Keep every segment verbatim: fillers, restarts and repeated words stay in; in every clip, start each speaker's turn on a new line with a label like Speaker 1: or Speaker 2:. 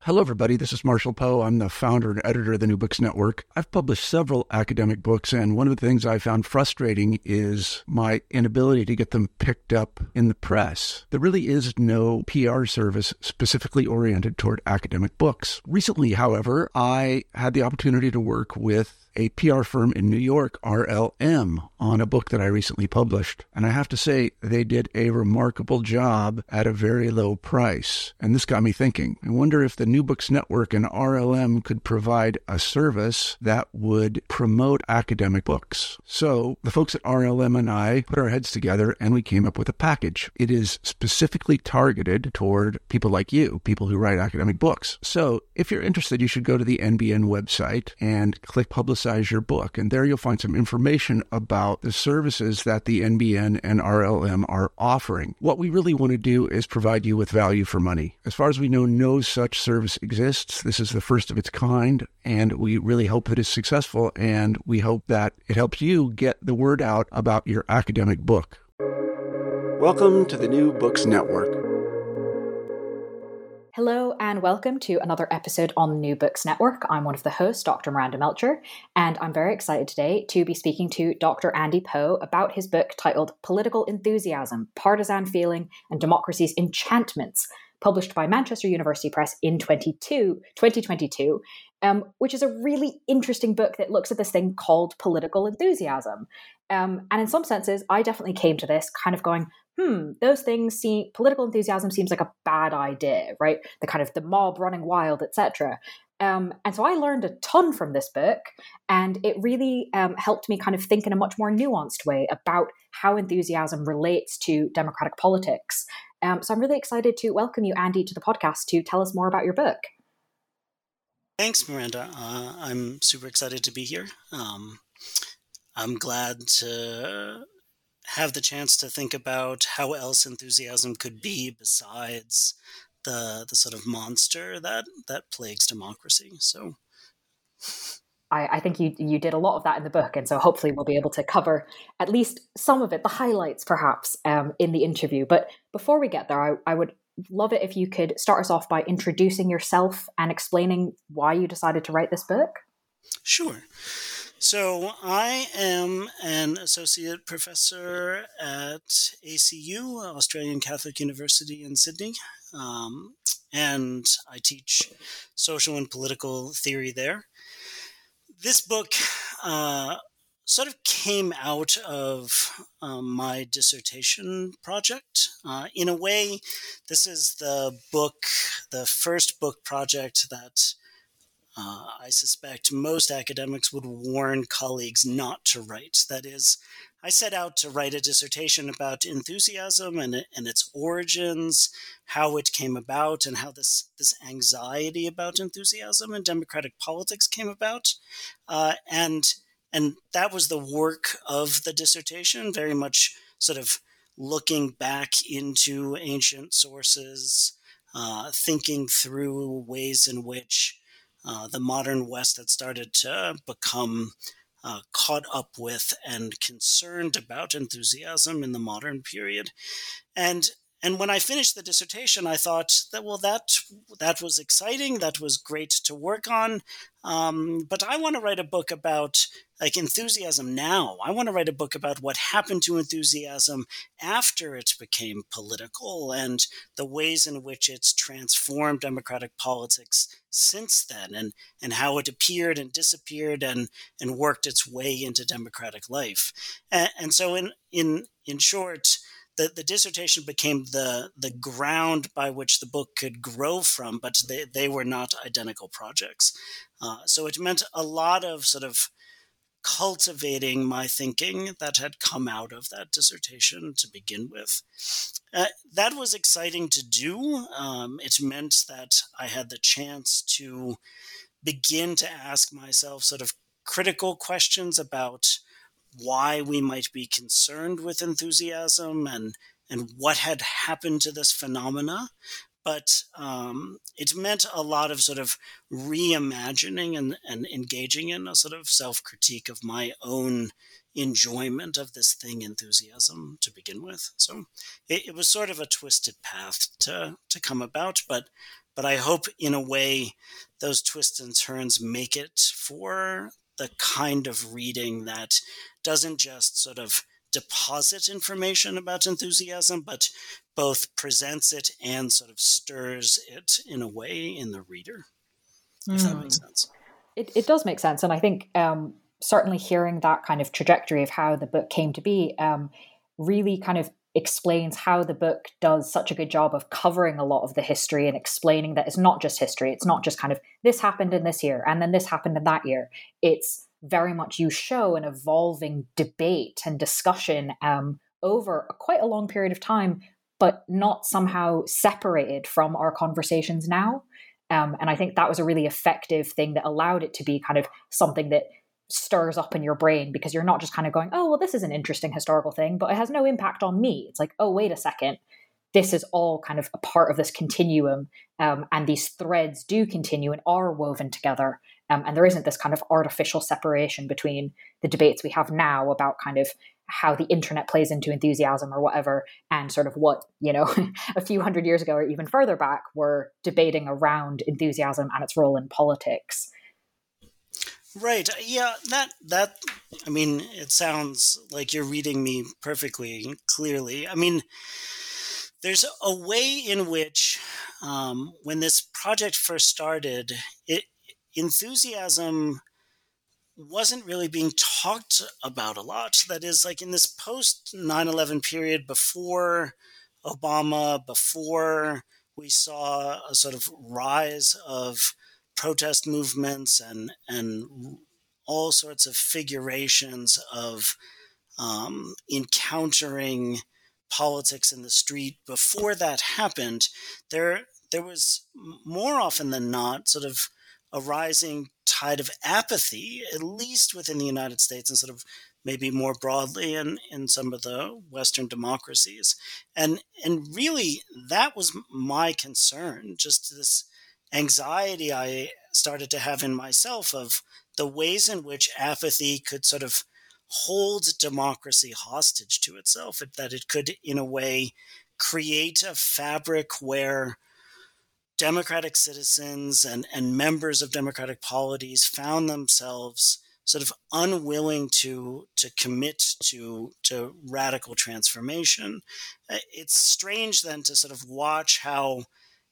Speaker 1: Hello, everybody. This is Marshall Poe. I'm the founder and editor of the New Books Network. I've published several academic books, and one of the things I found frustrating is my inability to get them picked up in the press. There really is no P R service specifically oriented toward academic books. Recently, however, I had the opportunity to work with a P R firm in New York, R L M, on a book that I recently published. And I have to say, they did a remarkable job at a very low price. And this got me thinking. I wonder if the New Books Network and R L M could provide a service that would promote academic books. So the folks at R L M and I put our heads together and we came up with a package. It is specifically targeted toward people like you, people who write academic books. So if you're interested, you should go to the N B N website and click Publicize your book. And there you'll find some information about the services that the N B N and R L M are offering. What we really want to do is provide you with value for money. As far as we know, no such service exists. This is the first of its kind, and we really hope that it's successful, and we hope that it helps you get the word out about your academic book. Welcome to the New Books Network.
Speaker 2: Hello and welcome to another episode on the New Books Network. I'm one of the hosts, Doctor Miranda Melcher, and I'm very excited today to be speaking to Doctor Andy Poe about his book titled Political Enthusiasm, Partisan Feeling and Democracy's Enchantments, published by Manchester University Press in twenty twenty-two, um, which is a really interesting book that looks at this thing called political enthusiasm. Um, and in some senses, I definitely came to this kind of going, hmm, those things seem, political enthusiasm seems like a bad idea, right? The kind of the mob running wild, et cetera. Um, and so I learned a ton from this book, and it really um, helped me kind of think in a much more nuanced way about how enthusiasm relates to democratic politics. Um, so I'm really excited to welcome you, Andy, to the podcast to tell us more about your book.
Speaker 3: Thanks, Miranda. Uh, I'm super excited to be here. Um, I'm glad to have the chance to think about how else enthusiasm could be besides the the sort of monster that that plagues democracy. So
Speaker 2: I, I think you you did a lot of that in the book, and so hopefully we'll be able to cover at least some of it, the highlights perhaps, um, in the interview. But before we get there, I, I would love it if you could start us off by introducing yourself and explaining why you decided to write this book.
Speaker 3: Sure. So I am an associate professor at A C U, Australian Catholic University in Sydney, um, and I teach social and political theory there. This book uh, sort of came out of um, my dissertation project. Uh, in a way, this is the book, the first book project that Uh, I suspect most academics would warn colleagues not to write. That is, I set out to write a dissertation about enthusiasm and, and its origins, how it came about, and how this, this anxiety about enthusiasm and democratic politics came about. Uh, and, and that was the work of the dissertation, very much sort of looking back into ancient sources, uh, thinking through ways in which Uh, the modern West had started to become uh, caught up with and concerned about enthusiasm in the modern period. And and when I finished the dissertation, I thought that, well, that that was exciting. That was great to work on. Um, but I want to write a book about like enthusiasm now. I want to write a book about what happened to enthusiasm after it became political and the ways in which it's transformed democratic politics since then, and, and how it appeared and disappeared and, and worked its way into democratic life. And, and so in, in, in short, The, the dissertation became the the ground by which the book could grow from, but they, they were not identical projects. Uh, so it meant a lot of sort of cultivating my thinking that had come out of that dissertation to begin with. Uh, that was exciting to do. Um, it meant that I had the chance to begin to ask myself sort of critical questions about why we might be concerned with enthusiasm and and what had happened to this phenomena. But um, it meant a lot of sort of reimagining and, and engaging in a sort of self-critique of my own enjoyment of this thing, enthusiasm, to begin with. So it, it was sort of a twisted path to to come about, but but but I hope in a way those twists and turns make it for the kind of reading that doesn't just sort of deposit information about enthusiasm, but both presents it and sort of stirs it in a way in the reader, mm. if that makes sense.
Speaker 2: It, it does make sense. And I think um, certainly hearing that kind of trajectory of how the book came to be um, really kind of explains how the book does such a good job of covering a lot of the history and explaining that it's not just history. It's not just kind of this happened in this year and then this happened in that year. It's very much you show an evolving debate and discussion um, over a, quite a long period of time, but not somehow separated from our conversations now. Um, and I think that was a really effective thing that allowed it to be kind of something that stirs up in your brain, because you're not just kind of going, oh, well, this is an interesting historical thing, but it has no impact on me. It's like, oh, wait a second. This is all kind of a part of this continuum. Um, and these threads do continue and are woven together. Um, and there isn't this kind of artificial separation between the debates we have now about kind of how the internet plays into enthusiasm or whatever, and sort of what, you know, a few hundred years ago or even further back, we're debating around enthusiasm and its role in politics.
Speaker 3: Right. Yeah, that, that, I mean, it sounds like you're reading me perfectly clearly. I mean, there's a way in which, um, when this project first started, it, enthusiasm wasn't really being talked about a lot. That is, like in this post nine eleven period, before Obama, before we saw a sort of rise of protest movements and and all sorts of figurations of um, encountering politics in the street. Before that happened, there there was more often than not sort of a rising tide of apathy, at least within the United States and sort of maybe more broadly in, in some of the Western democracies. And and really, that was my concern, just this anxiety I started to have in myself of the ways in which apathy could sort of hold democracy hostage to itself, that it could, in a way, create a fabric where democratic citizens and, and members of democratic polities found themselves sort of unwilling to to commit to to radical transformation. It's strange then to sort of watch how,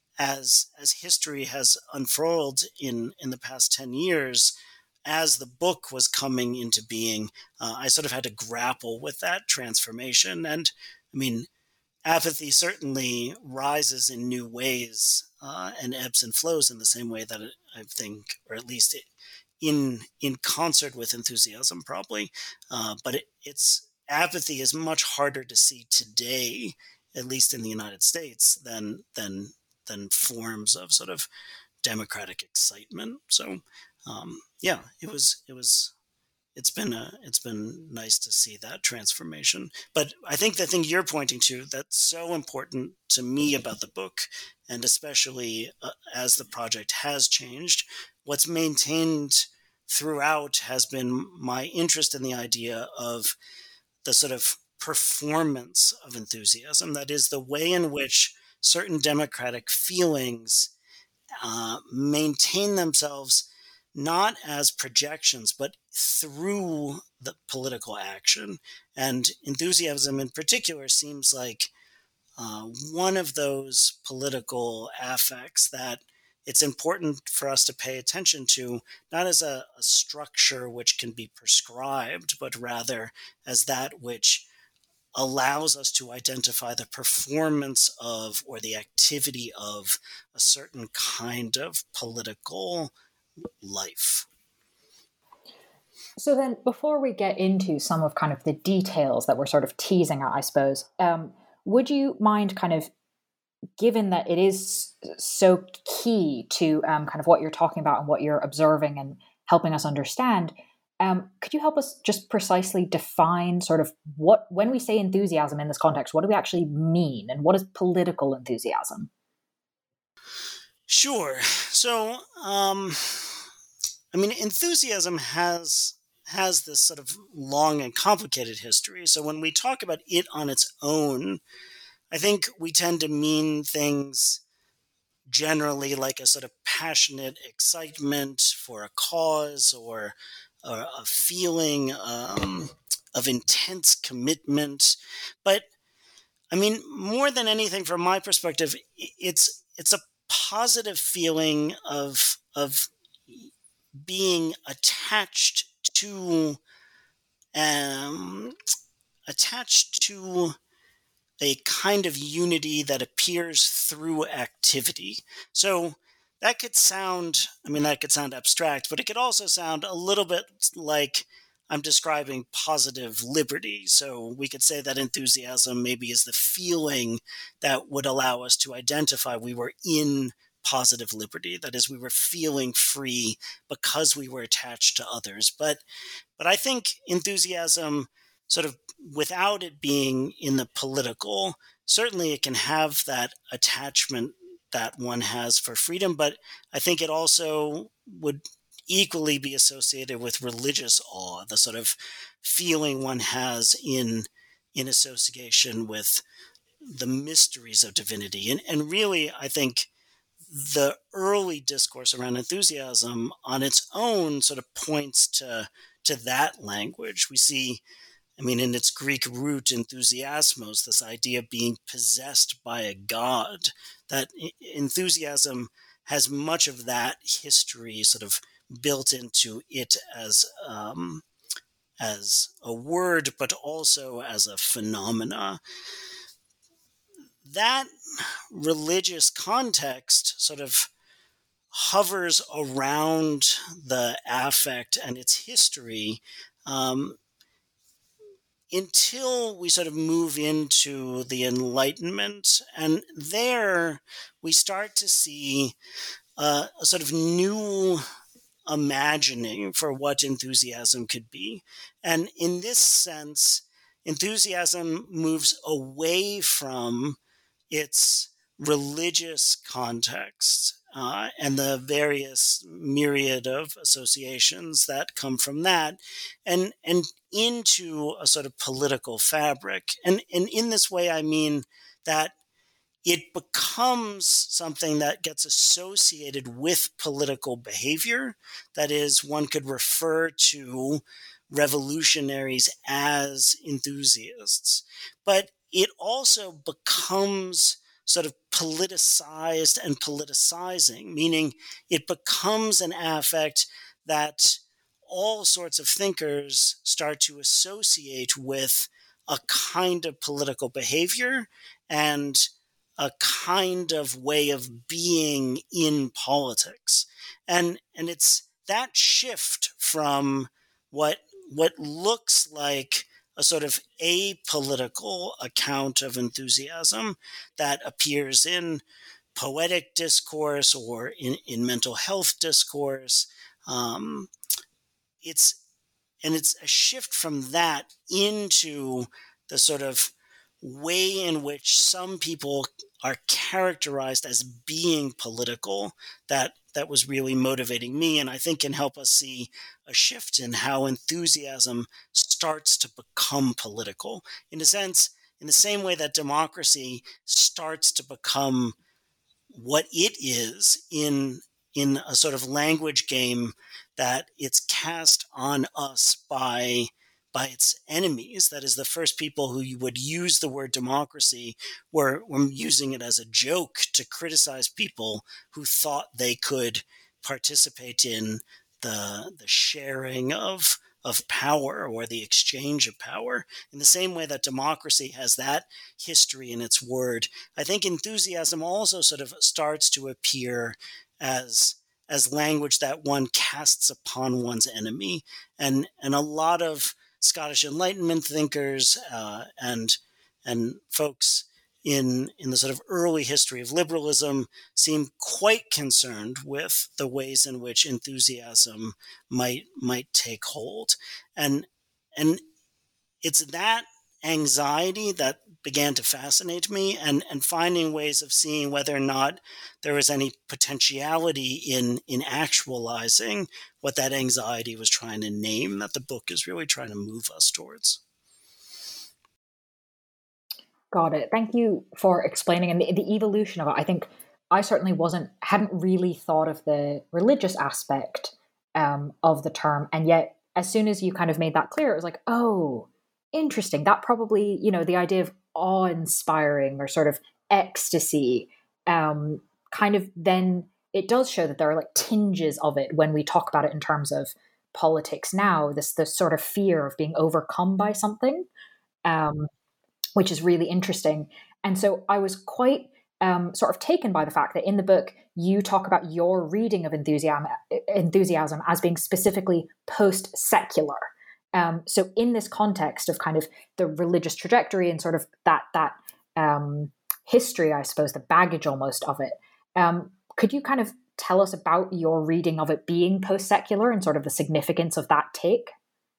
Speaker 3: as as history has unfurled in, in the past ten years, as the book was coming into being, uh, I sort of had to grapple with that transformation. And I mean, apathy certainly rises in new ways uh, and ebbs and flows in the same way that it, I think, or at least it, in in concert with enthusiasm, probably. Uh, but it, it's apathy is much harder to see today, at least in the United States, than than than forms of sort of democratic excitement. So, um, yeah, it was it was. It's been a, it's been nice to see that transformation. But I think the thing you're pointing to that's so important to me about the book, and especially uh, as the project has changed, what's maintained throughout has been my interest in the idea of the sort of performance of enthusiasm. That is, the way in which certain democratic feelings uh, maintain themselves not as projections, but through the political action. And enthusiasm in particular seems like uh, one of those political affects that it's important for us to pay attention to, not as a, a structure which can be prescribed, but rather as that which allows us to identify the performance of or the activity of a certain kind of political life.
Speaker 2: So then, before we get into some of kind of the details that we're sort of teasing at, I suppose, um, would you mind kind of, given that it is so key to um, kind of what you're talking about and what you're observing and helping us understand, um, could you help us just precisely define sort of what, when we say enthusiasm in this context, what do we actually mean, and what is political enthusiasm?
Speaker 3: Sure. So, um, I mean, enthusiasm has has this sort of long and complicated history. So when we talk about it on its own, I think we tend to mean things generally like a sort of passionate excitement for a cause or, or a feeling um, of intense commitment. But I mean, more than anything, from my perspective, it's it's a positive feeling of of being attached to um, attached to a kind of unity that appears through activity. So that could sound, I mean, that could sound abstract, but it could also sound a little bit like I'm describing positive liberty. So we could say that enthusiasm maybe is the feeling that would allow us to identify we were in positive liberty. That is, we were feeling free because we were attached to others. But but I think enthusiasm, sort of without it being in the political, certainly it can have that attachment that one has for freedom, but I think it also would equally be associated with religious awe, the sort of feeling one has in in association with the mysteries of divinity. And, and really, I think the early discourse around enthusiasm on its own sort of points to to that language. We see, I mean, in its Greek root, enthusiasmos, this idea of being possessed by a god, that enthusiasm has much of that history sort of built into it as um, as a word, but also as a phenomena. That religious context sort of hovers around the affect and its history um, until we sort of move into the Enlightenment. And there we start to see uh, a sort of new imagining for what enthusiasm could be. And in this sense, enthusiasm moves away from its religious context uh, and the various myriad of associations that come from that, and and into a sort of political fabric. And and in this way, I mean that it becomes something that gets associated with political behavior. That is, one could refer to revolutionaries as enthusiasts, but it also becomes sort of politicized and politicizing, meaning it becomes an affect that all sorts of thinkers start to associate with a kind of political behavior and a kind of way of being in politics. And and it's that shift from what what looks like a sort of apolitical account of enthusiasm that appears in poetic discourse or in, in mental health discourse. Um, it's and it's a shift from that into the sort of way in which some people are characterized as being political that that was really motivating me, and I think can help us see a shift in how enthusiasm starts to become political, in a sense, in the same way that democracy starts to become what it is in in a sort of language game that it's cast on us by by its enemies. That is, the first people who would use the word democracy were, were using it as a joke to criticize people who thought they could participate in the the sharing of of power or the exchange of power. In the same way that democracy has that history in its word, I think enthusiasm also sort of starts to appear as as language that one casts upon one's enemy. And and a lot of Scottish Enlightenment thinkers uh, and and folks in in the sort of early history of liberalism seem quite concerned with the ways in which enthusiasm might might take hold. And and it's that anxiety that began to fascinate me, and, and finding ways of seeing whether or not there was any potentiality in, in actualizing what that anxiety was trying to name, that the book is really trying to move us towards.
Speaker 2: Got it. Thank you for explaining and the, the evolution of it. I think I certainly wasn't, hadn't really thought of the religious aspect um, of the term. And yet, as soon as you kind of made that clear, it was like, oh, interesting. That probably, you know, the idea of awe-inspiring or sort of ecstasy, um, kind of then it does show that there are like tinges of it when we talk about it in terms of politics now, this, this sort of fear of being overcome by something, um, which is really interesting. And so I was quite um, sort of taken by the fact that in the book, you talk about your reading of enthusiasm, enthusiasm as being specifically post-secular. Um, so in this context of kind of the religious trajectory and sort of that, that um, history, I suppose, the baggage almost of it, um, could you kind of tell us about your reading of it being post-secular and sort of the significance of that take?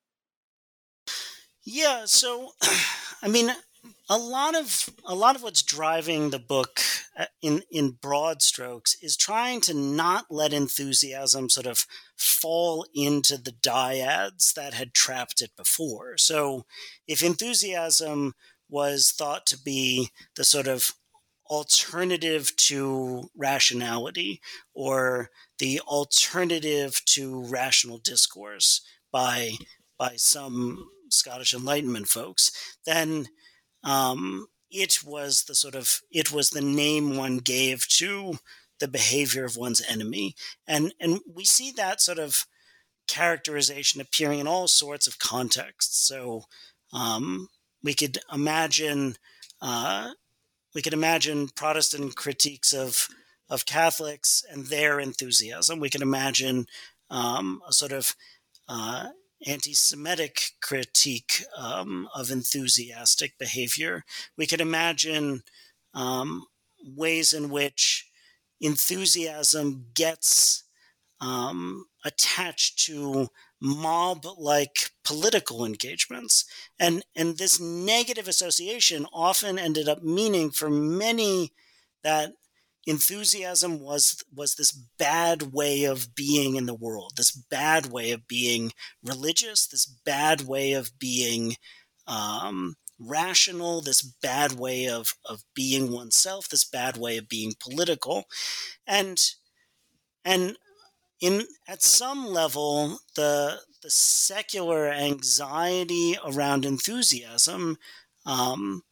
Speaker 3: Yeah, so I mean, a lot of a lot of what's driving the book in in broad strokes is trying to not let enthusiasm sort of fall into the dyads that had trapped it before. So if enthusiasm was thought to be the sort of alternative to rationality or the alternative to rational discourse by by some Scottish Enlightenment folks, then um, it was the sort of it was the name one gave to the behavior of one's enemy, and and we see that sort of characterization appearing in all sorts of contexts. So um, we could imagine. Uh, We could imagine Protestant critiques of of Catholics and their enthusiasm. We could imagine um, a sort of uh, anti-Semitic critique um, of enthusiastic behavior. We could imagine um, ways in which enthusiasm gets um, attached to mob-like political engagements. And, and this negative association often ended up meaning for many that enthusiasm was was this bad way of being in the world, this bad way of being religious, this bad way of being um, rational, this bad way of, of being oneself, this bad way of being political. And and in at some level, the the secular anxiety around enthusiasm um,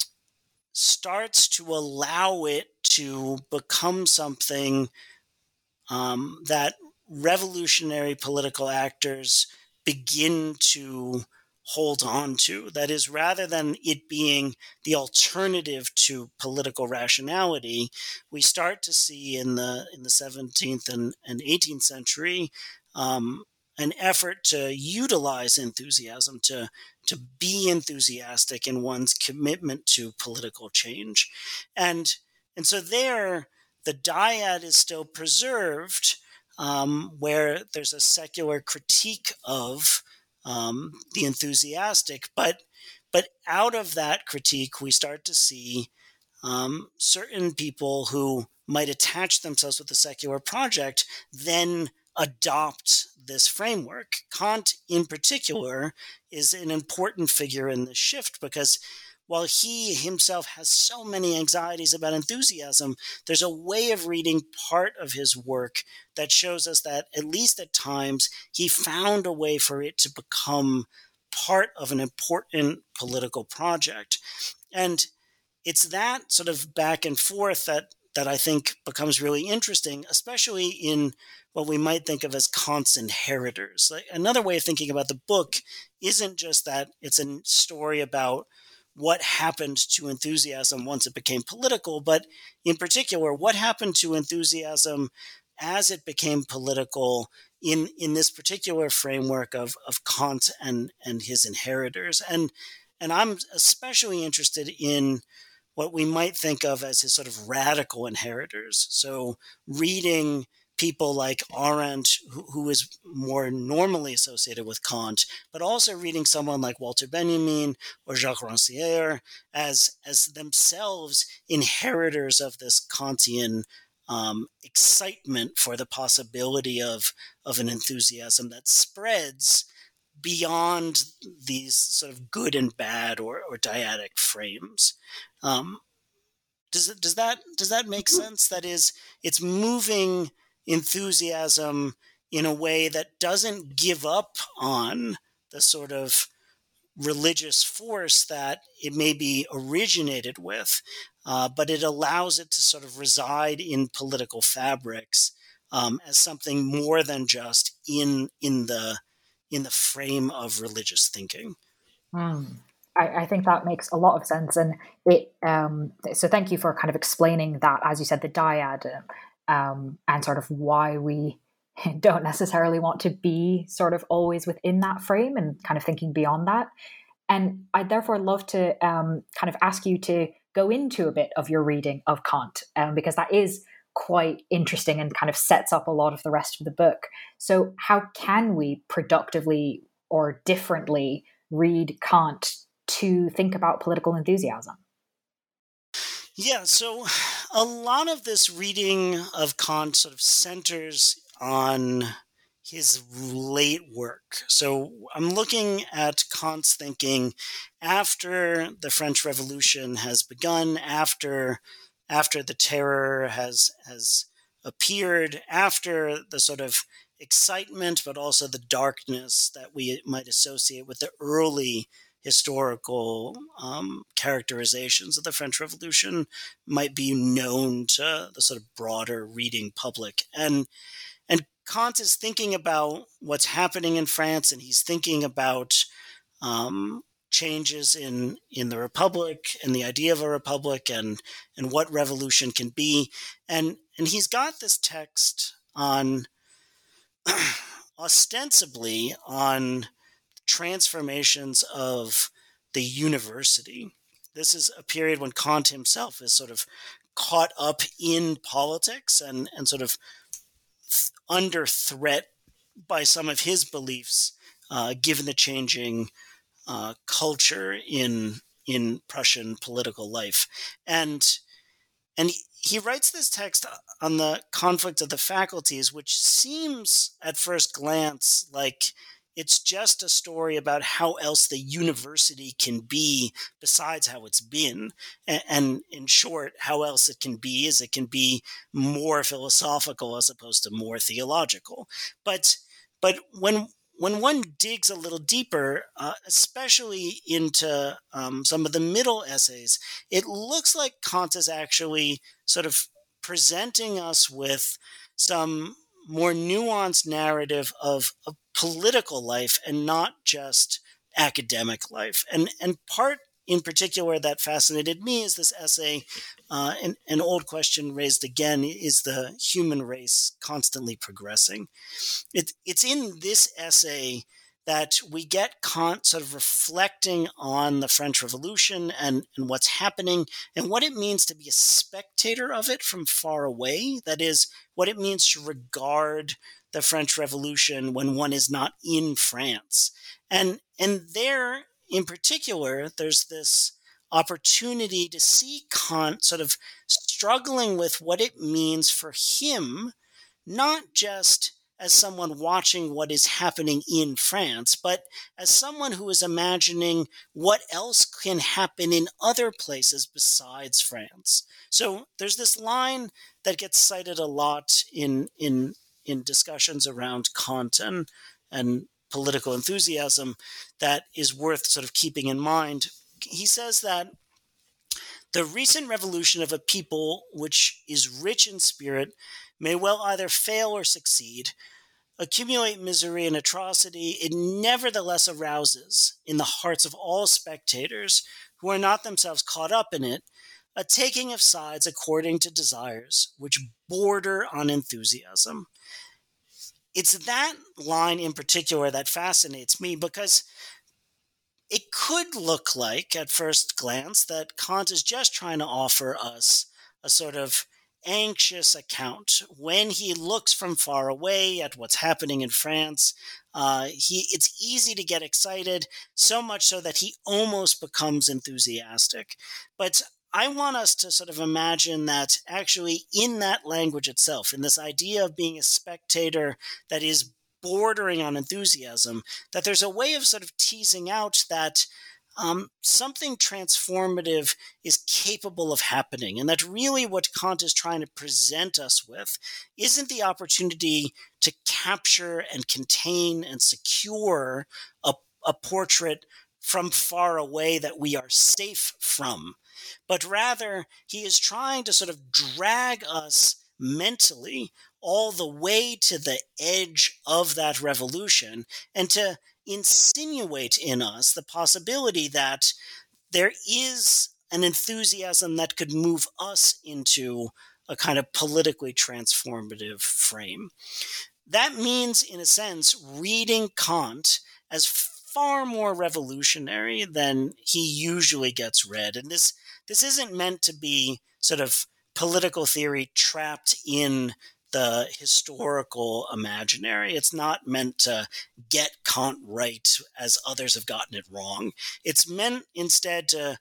Speaker 3: starts to allow it to become something um, that revolutionary political actors begin to hold on to. That is, rather than it being the alternative to political rationality, we start to see in the in the seventeenth and, and eighteenth century um, an effort to utilize enthusiasm, to to be enthusiastic in one's commitment to political change. And and so there, the dyad is still preserved, um, where there's a secular critique of um, the enthusiastic, but but out of that critique, we start to see um, certain people who might attach themselves with the secular project then adopt this framework. Kant, in particular, is an important figure in this shift because while he himself has so many anxieties about enthusiasm, there's a way of reading part of his work that shows us that, at least at times, he found a way for it to become part of an important political project. And it's that sort of back and forth that that I think becomes really interesting, especially in what we might think of as Kant's inheritors. Like, another way of thinking about the book isn't just that it's a story about what happened to enthusiasm once it became political, but in particular, what happened to enthusiasm as it became political in, in this particular framework of, of Kant and, and his inheritors. And, and I'm especially interested in what we might think of as his sort of radical inheritors. So reading people like Arendt, who, who is more normally associated with Kant, but also reading someone like Walter Benjamin or Jacques Rancière as, as themselves inheritors of this Kantian um, excitement for the possibility of, of an enthusiasm that spreads beyond these sort of good and bad or, or dyadic frames. Um, Does it, does that does that make sense? That is, it's moving enthusiasm in a way that doesn't give up on the sort of religious force that it may be originated with, uh, but it allows it to sort of reside in political fabrics um, as something more than just in in the in the frame of religious thinking.
Speaker 2: Mm. I, I think that makes a lot of sense, and it. Um, so thank you for kind of explaining that, as you said, the dyad, um, and sort of why we don't necessarily want to be sort of always within that frame and kind of thinking beyond that. And I'd therefore love to um, kind of ask you to go into a bit of your reading of Kant, um, because that is quite interesting and kind of sets up a lot of the rest of the book. So how can we productively or differently read Kant to think about political enthusiasm?
Speaker 3: Yeah, so a lot of this reading of Kant sort of centers on his late work. So I'm looking at Kant's thinking after the French Revolution has begun, after after the terror has has appeared, after the sort of excitement, but also the darkness that we might associate with the early historical um, characterizations of the French Revolution might be known to the sort of broader reading public. And and Kant is thinking about what's happening in France, and he's thinking about um, changes in in the republic and the idea of a republic, and and what revolution can be. And and he's got this text on ostensibly on transformations of the university. This is a period when Kant himself is sort of caught up in politics and, and sort of th- under threat by some of his beliefs, uh, given the changing uh, culture in in Prussian political life. And and he, he writes this text on the conflict of the faculties, which seems at first glance like it's just a story about how else the university can be besides how it's been. And, and in short, how else it can be is it can be more philosophical as opposed to more theological. But but when when one digs a little deeper, uh, especially into um, some of the middle essays, it looks like Kant is actually sort of presenting us with some more nuanced narrative of, of political life and not just academic life. And and part in particular that fascinated me is this essay, uh, an, an old question raised again, is the human race constantly progressing? It, it's in this essay that we get Kant sort of reflecting on the French Revolution and, and what's happening and what it means to be a spectator of it from far away. That is, what it means to regard the French Revolution when one is not in France. And, and there, in particular, there's this opportunity to see Kant sort of struggling with what it means for him, not just as someone watching what is happening in France, but as someone who is imagining what else can happen in other places besides France. So there's this line that gets cited a lot in in in discussions around Kant and, and political enthusiasm that is worth sort of keeping in mind. He says that the recent revolution of a people which is rich in spirit may well either fail or succeed, accumulate misery and atrocity, it nevertheless arouses in the hearts of all spectators who are not themselves caught up in it, a taking of sides according to desires which border on enthusiasm. It's that line in particular that fascinates me because it could look like, at first glance, that Kant is just trying to offer us a sort of anxious account. When he looks from far away at what's happening in France, uh, he it's easy to get excited, so much so that he almost becomes enthusiastic. But I want us to sort of imagine that actually in that language itself, in this idea of being a spectator that is bordering on enthusiasm, that there's a way of sort of teasing out that um, something transformative is capable of happening. And that's really what Kant is trying to present us with, isn't the opportunity to capture and contain and secure a, a portrait from far away that we are safe from, but rather he is trying to sort of drag us mentally all the way to the edge of that revolution and to insinuate in us the possibility that there is an enthusiasm that could move us into a kind of politically transformative frame. That means, in a sense, reading Kant as far more revolutionary than he usually gets read. And this this isn't meant to be sort of political theory trapped in the historical imaginary. It's not meant to get Kant right as others have gotten it wrong. It's meant instead to,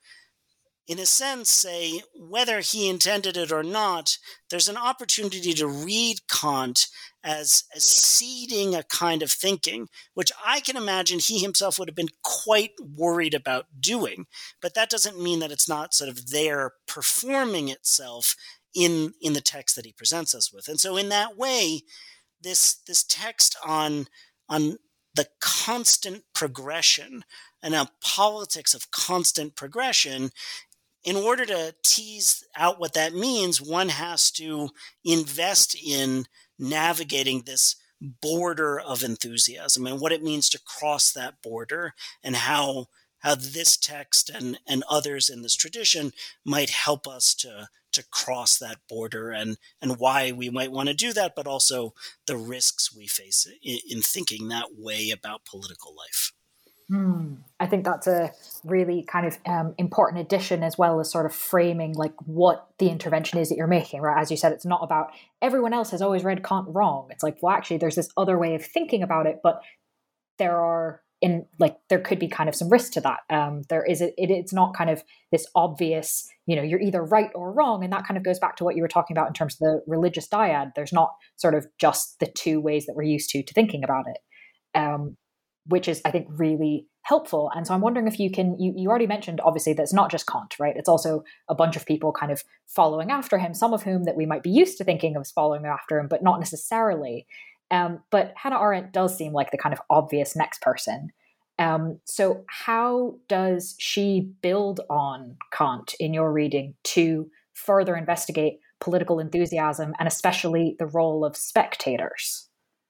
Speaker 3: in a sense, say, whether he intended it or not, there's an opportunity to read Kant as, as seeding a kind of thinking, which I can imagine he himself would have been quite worried about doing. But that doesn't mean that it's not sort of there performing itself in, in the text that he presents us with. And so in that way, this, this text on, on the constant progression and a politics of constant progression, in order to tease out what that means, one has to invest in navigating this border of enthusiasm and what it means to cross that border, and how how this text and, and others in this tradition might help us to, to cross that border, and, and why we might want to do that, but also the risks we face in, in thinking that way about political life.
Speaker 2: Hmm. I think that's a really kind of um, important addition, as well as sort of framing like what the intervention is that you're making, right? As you said, it's not about everyone else has always read Kant wrong. It's like, well, actually, there's this other way of thinking about it, but there are in like there could be kind of some risk to that. Um, there is a, it, it's not kind of this obvious, you know, you're either right or wrong, and that kind of goes back to what you were talking about in terms of the religious dyad. There's not sort of just the two ways that we're used to to thinking about it. Um, which is, I think, really helpful. And so I'm wondering if you can, you, you already mentioned, obviously, that it's not just Kant, right? It's also a bunch of people kind of following after him, some of whom that we might be used to thinking of as following after him, but not necessarily. Um, but Hannah Arendt does seem like the kind of obvious next person. Um, so how does she build on Kant in your reading to further investigate political enthusiasm, and especially the role of spectators?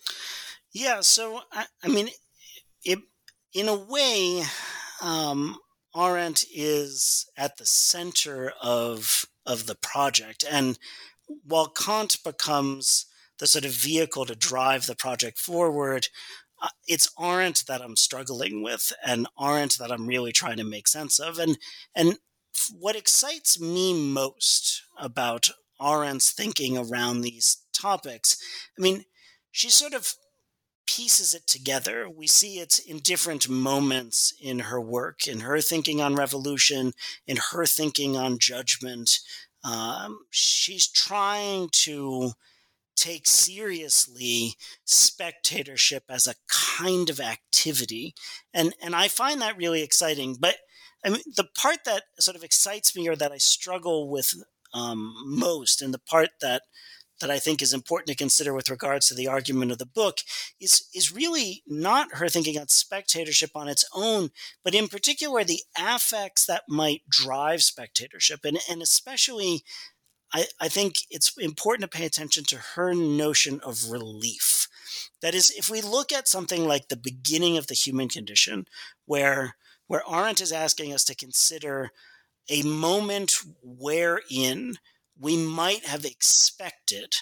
Speaker 3: Yeah, so, I, I mean, It, in a way, um, Arendt is at the center of of the project. And while Kant becomes the sort of vehicle to drive the project forward, uh, it's Arendt that I'm struggling with, and Arendt that I'm really trying to make sense of. And and what excites me most about Arendt's thinking around these topics, I mean, she sort of pieces it together. We see it in different moments in her work, in her thinking on revolution, in her thinking on judgment. Um, she's trying to take seriously spectatorship as a kind of activity. And, and I find that really exciting. But I mean, the part that sort of excites me, or that I struggle with um, most, and the part that that I think is important to consider with regards to the argument of the book, is, is really not her thinking on spectatorship on its own, but in particular the affects that might drive spectatorship. And, and especially, I, I think it's important to pay attention to her notion of relief. That is, if we look at something like the beginning of the human condition, where, where Arendt is asking us to consider a moment wherein we might have expected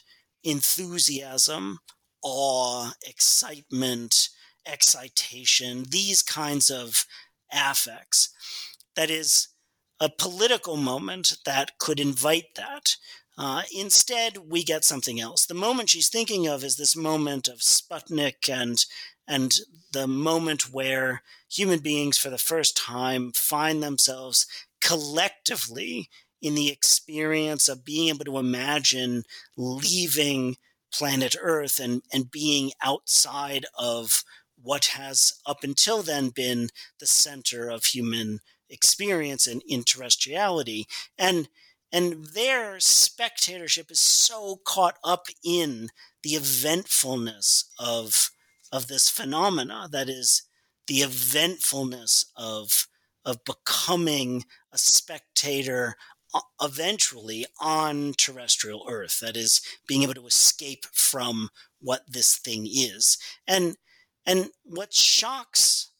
Speaker 3: enthusiasm, awe, excitement, excitation, these kinds of affects. That is a political moment that could invite that. Uh, instead, we get something else. The moment she's thinking of is this moment of Sputnik, and and the moment where human beings for the first time find themselves collectively in the experience of being able to imagine leaving planet Earth and, and being outside of what has up until then been the center of human experience and in terrestriality. And and their spectatorship is so caught up in the eventfulness of of this phenomena, that is the eventfulness of of becoming a spectator eventually on terrestrial Earth, that is being able to escape from what this thing is. And and what shocks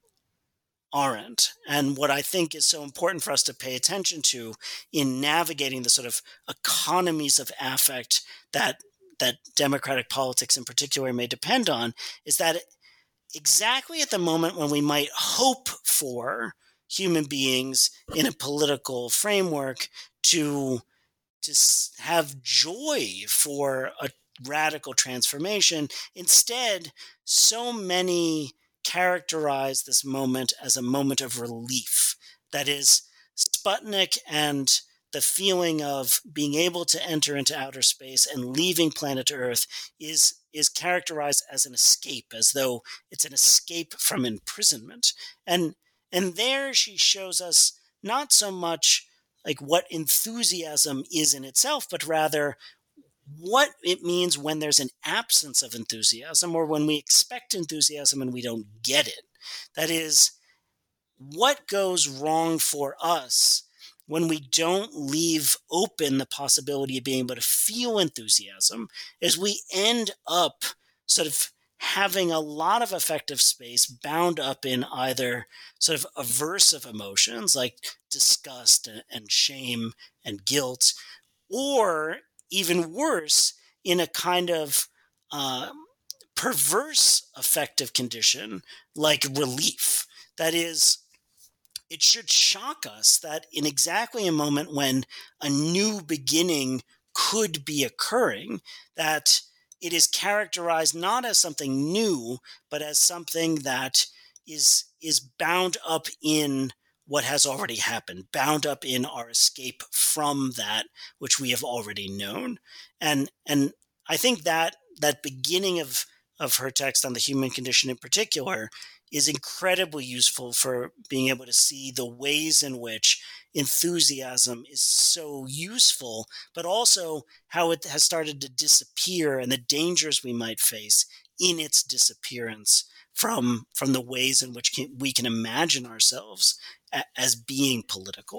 Speaker 3: Arendt, and what I think is so important for us to pay attention to in navigating the sort of economies of affect that that democratic politics in particular may depend on, is that exactly at the moment when we might hope for human beings in a political framework to, to have joy for a radical transformation, instead, so many characterize this moment as a moment of relief. That is, Sputnik and the feeling of being able to enter into outer space and leaving planet Earth is, is characterized as an escape, as though it's an escape from imprisonment. And, and there she shows us not so much like what enthusiasm is in itself, but rather what it means when there's an absence of enthusiasm, or when we expect enthusiasm and we don't get it. That is, what goes wrong for us when we don't leave open the possibility of being able to feel enthusiasm, is we end up sort of having a lot of affective space bound up in either sort of aversive emotions like disgust and shame and guilt, or even worse, in a kind of uh, perverse affective condition like relief. That is, it should shock us that in exactly a moment when a new beginning could be occurring, that it is characterized not as something new, but as something that is, is bound up in what has already happened, bound up in our escape from that which we have already known. And and I think that that beginning of, of her text on the human condition in particular is incredibly useful for being able to see the ways in which enthusiasm is so useful, but also how it has started to disappear and the dangers we might face in its disappearance from, from the ways in which can, we can imagine ourselves a, as being political.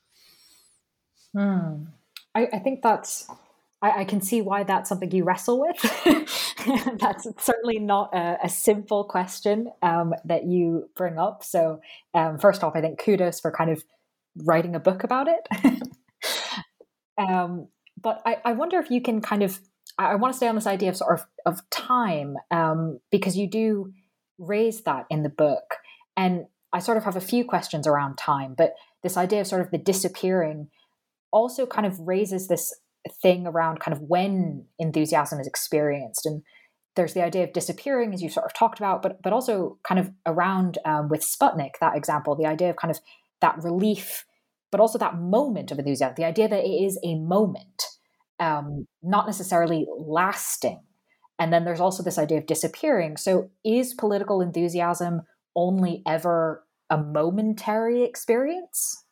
Speaker 2: Hmm. I, I think that's, I, I can see why that's something you wrestle with. That's certainly not a, a simple question um, that you bring up. So um, first off, I think kudos for kind of writing a book about it. um, but I, I wonder if you can kind of, I, I want to stay on this idea of sort of, of time, um, because you do raise that in the book. And I sort of have a few questions around time, but this idea of sort of the disappearing also kind of raises this thing around kind of when enthusiasm is experienced. And there's the idea of disappearing, as you sort of talked about, but but also kind of around um, with Sputnik, that example, the idea of kind of that relief, but also that moment of enthusiasm, the idea that it is a moment, um, not necessarily lasting. And then there's also this idea of disappearing. So is political enthusiasm only ever a momentary experience?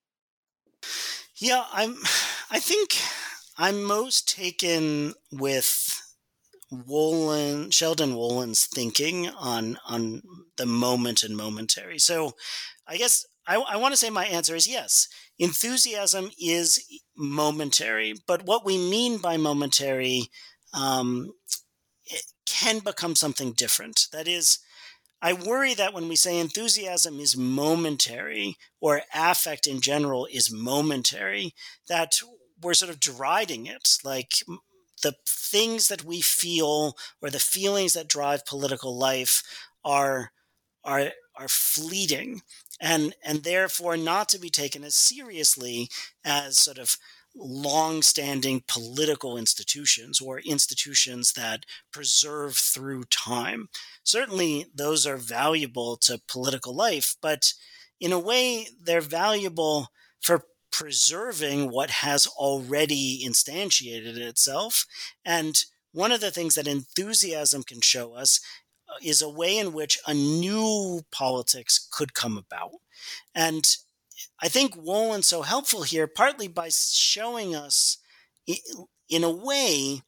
Speaker 3: Yeah, I'm, I think I'm most taken with Wolin, Sheldon Wolin's thinking on, on the moment and momentary. So I guess I, I want to say my answer is yes. Enthusiasm is momentary, but what we mean by momentary um, it can become something different. That is, I worry that when we say enthusiasm is momentary, or affect in general is momentary, that we're sort of deriding it. Like the things that we feel, or the feelings that drive political life are are are fleeting, and and therefore not to be taken as seriously as sort of long-standing political institutions, or institutions that preserve through time. Certainly, those are valuable to political life, but in a way, they're valuable for preserving what has already instantiated itself. And one of the things that enthusiasm can show us is a way in which a new politics could come about. And I think Wollen's so helpful here, partly by showing us, in a way,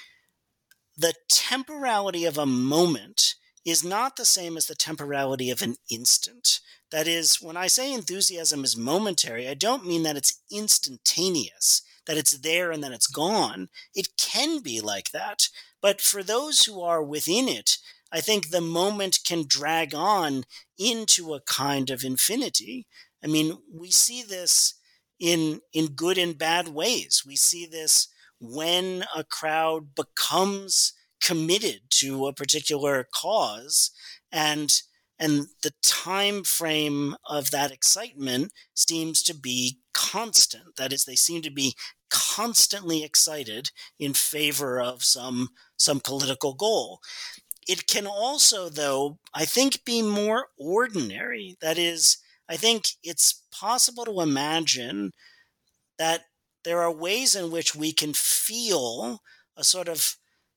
Speaker 3: the temporality of a moment is not the same as the temporality of an instant. That is, when I say enthusiasm is momentary, I don't mean that it's instantaneous, that it's there and then it's gone. It can be like that. But for those who are within it, I think the moment can drag on into a kind of infinity. I mean, we see this in in good and bad ways. We see this when a crowd becomes committed to a particular cause, and and the time frame of that excitement seems to be constant. That is, they seem to be constantly excited in favor of some some political goal. It can also, though, I think, be more ordinary. That is, I think it's possible to imagine that there are ways in which we can feel a sort of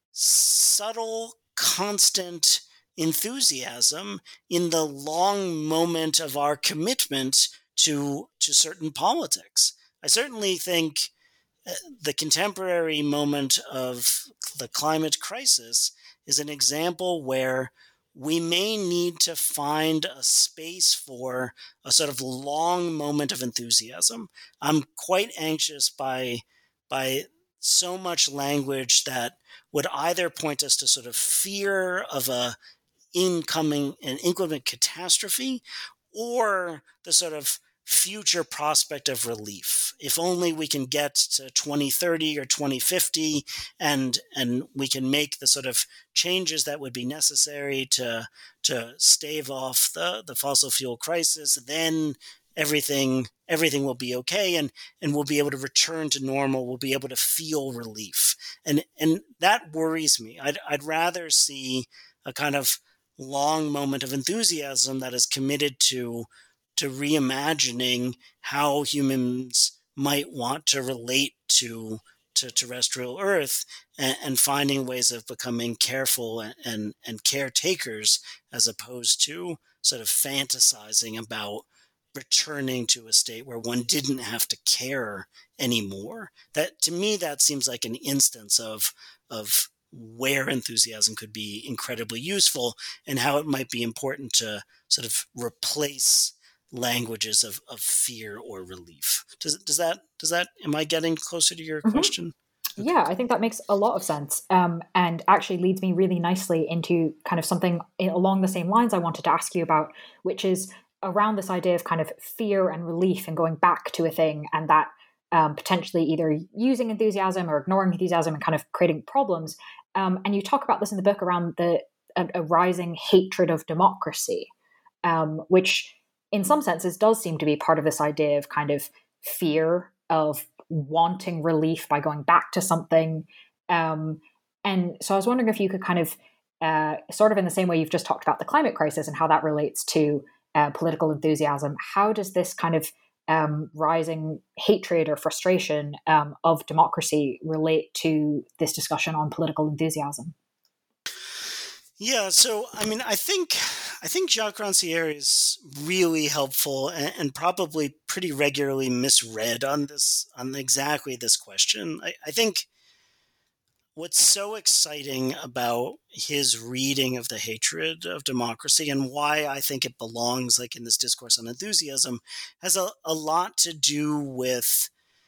Speaker 3: subtle, constant enthusiasm in the long moment of our commitment to, to certain politics. I certainly think the contemporary moment of the climate crisis is an example where we may need to find a space for a sort of long moment of enthusiasm. I'm quite anxious by, by so much language that would either point us to sort of fear of a incoming, an inclement catastrophe, or the sort of future prospect of relief. If only we can get to twenty thirty or twenty fifty and and we can make the sort of changes that would be necessary to to stave off the, the fossil fuel crisis, then everything everything will be okay, and, and we'll be able to return to normal. We'll be able to feel relief. And and that worries me. I'd I'd rather see a kind of long moment of enthusiasm that is committed to to reimagining how humans might want to relate to to terrestrial Earth, and, and finding ways of becoming careful and, and, and caretakers, as opposed to sort of fantasizing about returning to a state where one didn't have to care anymore. That, to me, that seems like an instance of of where enthusiasm could be incredibly useful, and how it might be important to sort of replace languages of, of fear or relief. Does does that does that am I getting closer to your mm-hmm. question?
Speaker 2: Yeah, I think that makes a lot of sense, um, and actually leads me really nicely into kind of something along the same lines I wanted to ask you about, which is around this idea of kind of fear and relief and going back to a thing, and that um, potentially either using enthusiasm or ignoring enthusiasm and kind of creating problems. Um, and you talk about this in the book around the a, a rising hatred of democracy, um, which in some senses does seem to be part of this idea of kind of fear of wanting relief by going back to something. Um, and so I was wondering if you could kind of, uh, sort of in the same way you've just talked about the climate crisis and how that relates to uh, political enthusiasm, how does this kind of um, rising hatred or frustration um, of democracy relate to this discussion on political enthusiasm?
Speaker 3: Yeah, so I mean, I think I think Jacques Rancière is really helpful and, and probably pretty regularly misread on this on exactly this question. I, I think what's so exciting about his reading of the hatred of democracy, and why I think it belongs like in this discourse on enthusiasm, has a, a lot to do with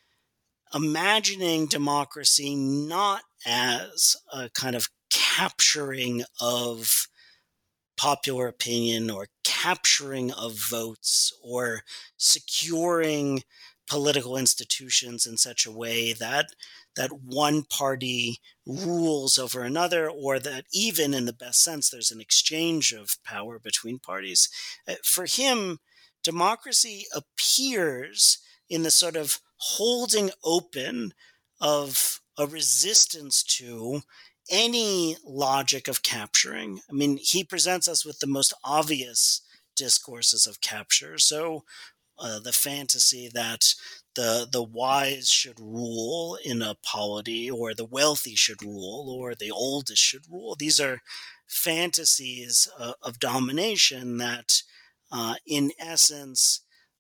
Speaker 3: imagining democracy not as a kind of capturing of popular opinion or capturing of votes or securing political institutions in such a way that that one party rules over another, or that even in the best sense there's an exchange of power between parties. For him, democracy appears in the sort of holding open of a resistance to any logic of capturing. I mean, he presents us with the most obvious discourses of capture. So uh, the fantasy that the the wise should rule in a polity, or the wealthy should rule, or the oldest should rule. These are fantasies uh, of domination that, uh, in essence,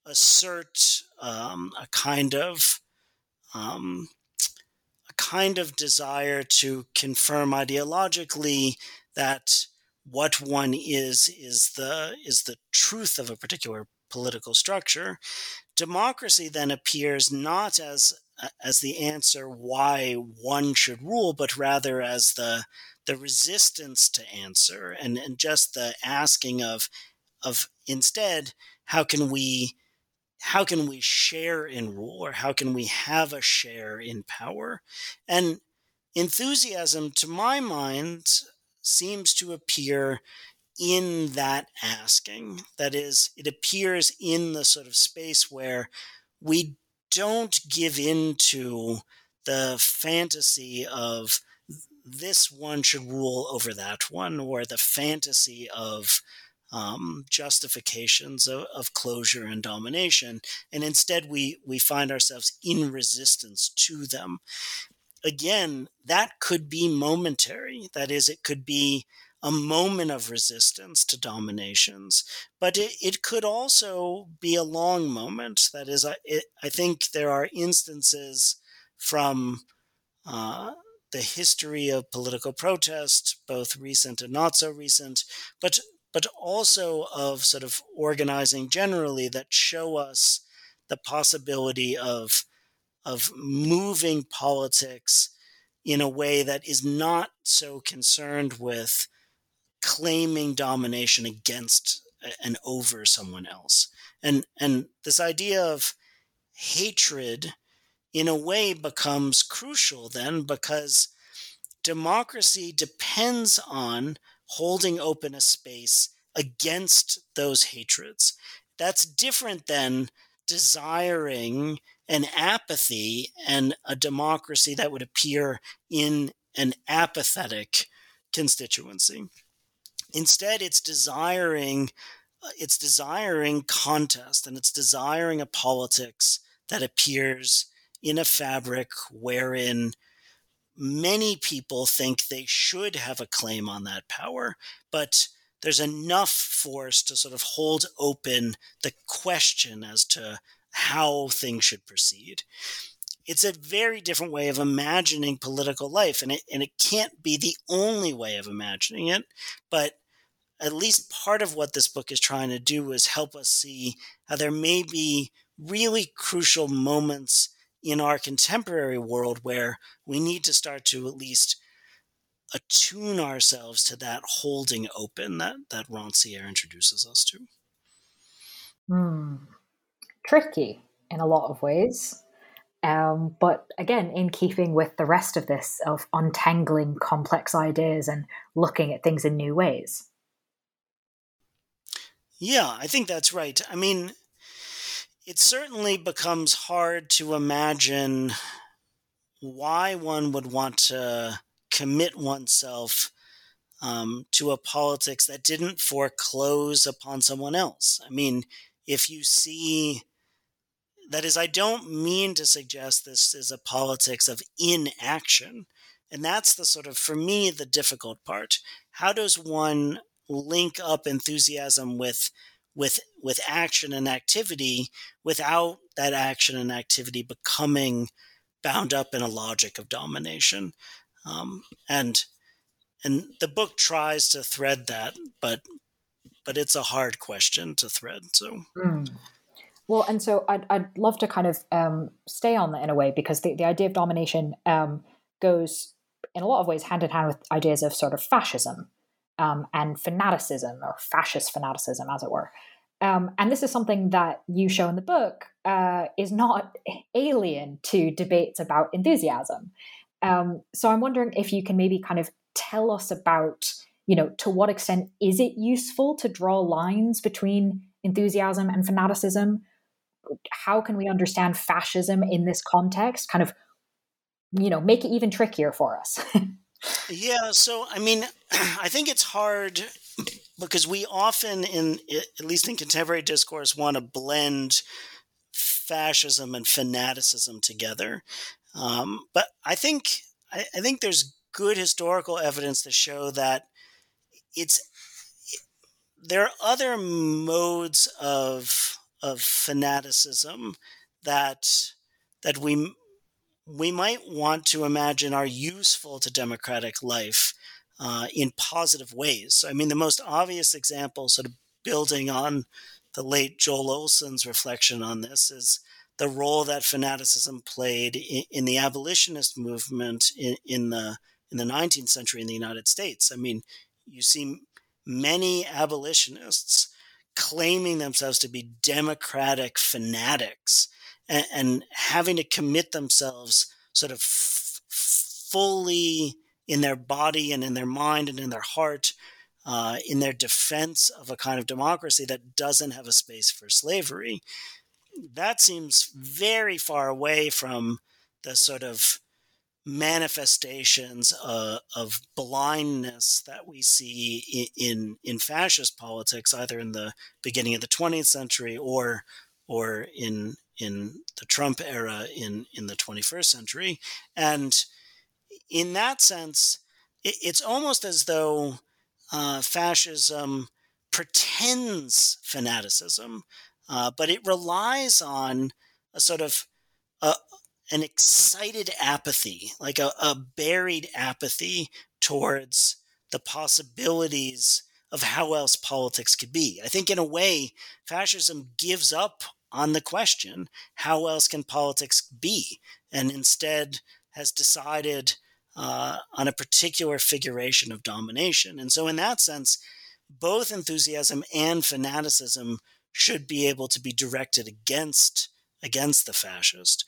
Speaker 3: assert um, a kind of um, a kind of desire to confirm ideologically that what one is is the is the truth of a particular political structure. Democracy then appears not as as the answer why one should rule, but rather as the the resistance to answer, and, and just the asking of of instead, how can we how can we share in rule, or how can we have a share in power? And enthusiasm, to my mind, seems to appear in that asking. That is, it appears in the sort of space where we don't give in to the fantasy of this one should rule over that one, or the fantasy of um, justifications of, of closure and domination. And instead, we, we find ourselves in resistance to them. Again, that could be momentary. That is, it could be a moment of resistance to dominations, but it, it could also be a long moment. That is, I, it, I think there are instances from uh, the history of political protest, both recent and not so recent, but but also of sort of organizing generally, that show us the possibility of of moving politics in a way that is not so concerned with claiming domination against and over someone else. And and this idea of hatred in a way becomes crucial then, because democracy depends on holding open a space against those hatreds. That's different than desiring an apathy and a democracy that would appear in an apathetic constituency. Instead, it's desiring it's desiring contest, and it's desiring a politics that appears in a fabric wherein many people think they should have a claim on that power, but there's enough force to sort of hold open the question as to how things should proceed. It's a very different way of imagining political life, and it, and it can't be the only way of imagining it, but at least part of what this book is trying to do is help us see how there may be really crucial moments in our contemporary world where we need to start to at least attune ourselves to that holding open that, that Rancière introduces us to.
Speaker 2: Hmm. Tricky in a lot of ways. Um, but again, in keeping with the rest of this of untangling complex ideas and looking at things in new ways.
Speaker 3: Yeah, I think that's right. I mean, it certainly becomes hard to imagine why one would want to commit oneself um, to a politics that didn't foreclose upon someone else. I mean, if you see, that is, I don't mean to suggest this is a politics of inaction. And that's the sort of, for me, the difficult part. How does one link up enthusiasm with with with action and activity without that action and activity becoming bound up in a logic of domination? Um, and and the book tries to thread that, but but it's a hard question to thread. So.
Speaker 2: Mm. Well, and so I'd, I'd love to kind of um, stay on that in a way, because the, the idea of domination um, goes in a lot of ways hand in hand with ideas of sort of fascism um, and fanaticism, or fascist fanaticism, as it were. Um, and this is something that you show in the book uh, is not alien to debates about enthusiasm. Um, so I'm wondering if you can maybe kind of tell us about, you know, to what extent is it useful to draw lines between enthusiasm and fanaticism? How can we understand fascism in this context? Kind of, you know, make it even trickier for us.
Speaker 3: Yeah, so I mean, I think it's hard. because we often, in at least in contemporary discourse, want to blend fascism and fanaticism together. Um, but I think I, I think there's good historical evidence to show that it's there are other modes of of fanaticism that that we we might want to imagine are useful to democratic life uh, in positive ways. I mean, the most obvious example, sort of building on the late Joel Olson's reflection on this, is the role that fanaticism played in, in the abolitionist movement in, in the in the nineteenth century in the United States. I mean, you see many abolitionists claiming themselves to be democratic fanatics and, and having to commit themselves sort of f- fully in their body and in their mind and in their heart uh, in their defense of a kind of democracy that doesn't have a space for slavery. That seems very far away from the sort of manifestations uh, of blindness that we see in, in in fascist politics, either in the beginning of the twentieth century or or in in the Trump era in in the twenty-first century. And in that sense, it, it's almost as though uh, fascism pretends fanaticism, uh, but it relies on a sort of a, an excited apathy, like a, a buried apathy towards the possibilities of how else politics could be. I think in a way, fascism gives up on the question, how else can politics be? And instead has decided uh, on a particular figuration of domination. And so in that sense, both enthusiasm and fanaticism should be able to be directed against against the fascist.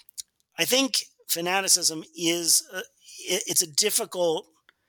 Speaker 3: I think fanaticism is a, it's a difficult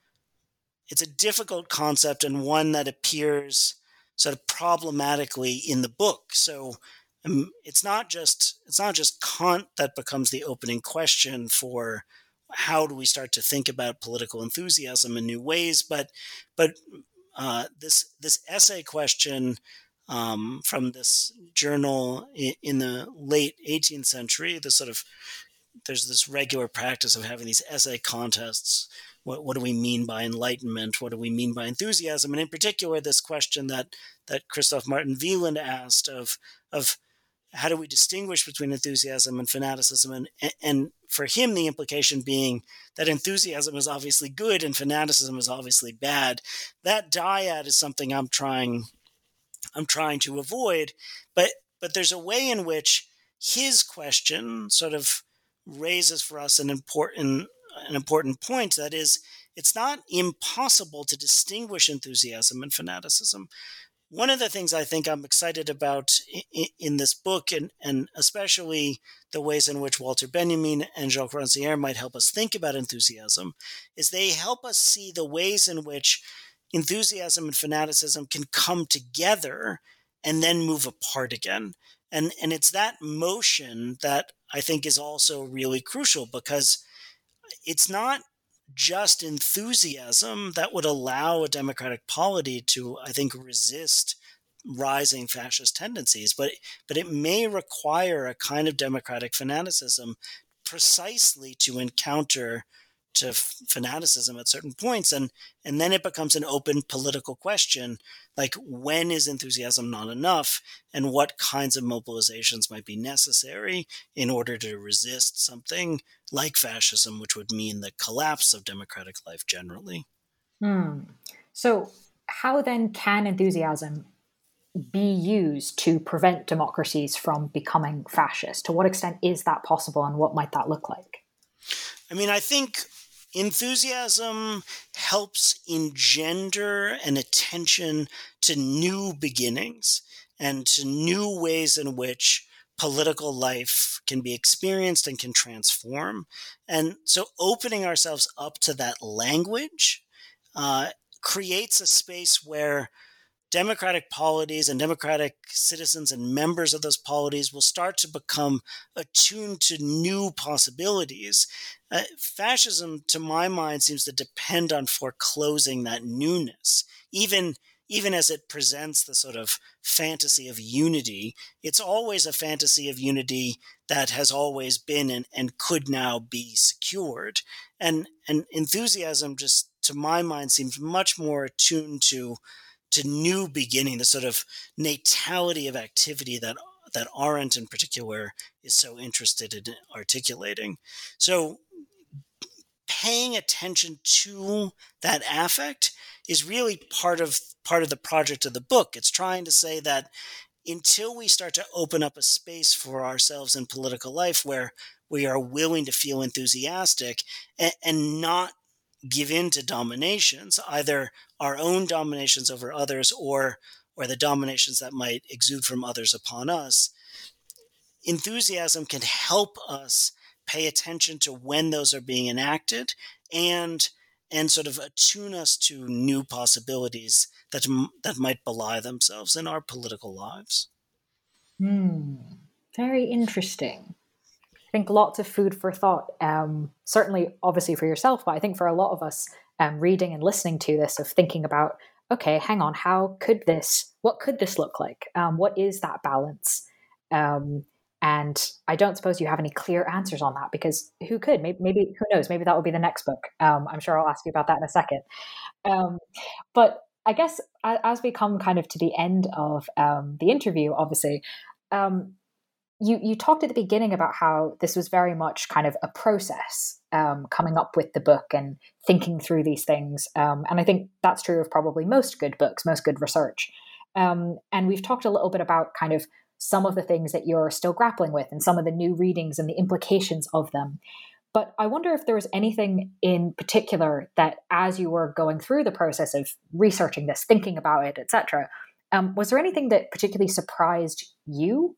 Speaker 3: it's a difficult concept, and one that appears sort of problematically in the book. So um, it's not just it's not just Kant that becomes the opening question for how do we start to think about political enthusiasm in new ways, but but uh, this this essay question um, from this journal in, in the late eighteenth century, the sort of there's this regular practice of having these essay contests. What, what do we mean by enlightenment? What do we mean by enthusiasm? And in particular, this question that that Christoph Martin Wieland asked of of how do we distinguish between enthusiasm and fanaticism? And and for him, the implication being that enthusiasm is obviously good and fanaticism is obviously bad. That dyad is something I'm trying I'm trying to avoid, but but there's a way in which his question sort of raises for us an important an important point. That is, it's not impossible to distinguish enthusiasm and fanaticism. One of the things I think I'm excited about in, in this book, and, and especially the ways in which Walter Benjamin and Jacques Rancière might help us think about enthusiasm, is they help us see the ways in which enthusiasm and fanaticism can come together and then move apart again. And, and it's that motion that I think is also really crucial, because it's not just enthusiasm that would allow a democratic polity to, I think, resist rising fascist tendencies, but but it may require a kind of democratic fanaticism precisely to encounter to fanaticism at certain points, and and then it becomes an open political question, like when is enthusiasm not enough, and what kinds of mobilizations might be necessary in order to resist something like fascism, which would mean the collapse of democratic life generally.
Speaker 2: Hmm. So how then can enthusiasm be used to prevent democracies from becoming fascist? To what extent is that possible, and what might that look like?
Speaker 3: I mean, I think enthusiasm helps engender an attention to new beginnings and to new ways in which political life can be experienced and can transform. And so opening ourselves up to that language uh, creates a space where democratic polities and democratic citizens and members of those polities will start to become attuned to new possibilities. Uh, fascism, to my mind, seems to depend on foreclosing that newness, even even as it presents the sort of fantasy of unity, it's always a fantasy of unity that has always been and, and could now be secured. And, and enthusiasm, just to my mind, seems much more attuned to, to new beginning, the sort of natality of activity that that Arendt in particular is so interested in articulating. So paying attention to that affect is really part of part of the project of the book. It's trying to say that until we start to open up a space for ourselves in political life where we are willing to feel enthusiastic and, and not give in to dominations, either our own dominations over others or or the dominations that might exude from others upon us, enthusiasm can help us pay attention to when those are being enacted and and sort of attune us to new possibilities that that might belie themselves in our political lives.
Speaker 2: Hmm. Very interesting. I think lots of food for thought. Um, certainly, obviously for yourself, but I think for a lot of us um, reading and listening to this, of thinking about, okay, hang on, how could this? What could this look like? Um, what is that balance? Um, and I don't suppose you have any clear answers on that, because who could? Maybe, maybe who knows? Maybe that will be the next book. Um, I'm sure I'll ask you about that in a second. Um, but I guess as we come kind of to the end of um, the interview, obviously, um, you you talked at the beginning about how this was very much kind of a process, um, coming up with the book and thinking through these things. Um, and I think that's true of probably most good books, most good research. Um, and we've talked a little bit about kind of some of the things that you're still grappling with and some of the new readings and the implications of them. But I wonder if there was anything in particular that, as you were going through the process of researching this, thinking about it, et cetera, um, was there anything that particularly surprised you?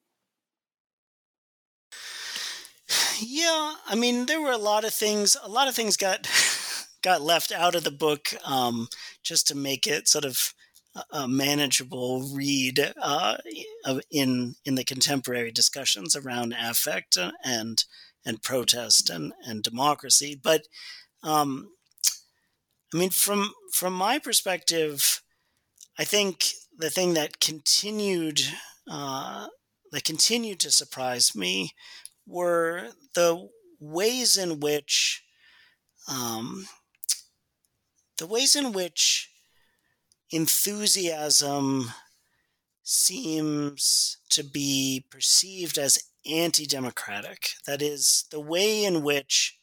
Speaker 3: Yeah, I mean, there were a lot of things. A lot of things got got left out of the book um, just to make it sort of a manageable read uh, in in the contemporary discussions around affect and and protest and and democracy. But um, I mean, from from my perspective, I think the thing that continued uh, that continued to surprise me were the ways in which um, the ways in which enthusiasm seems to be perceived as anti-democratic. That is, the way in which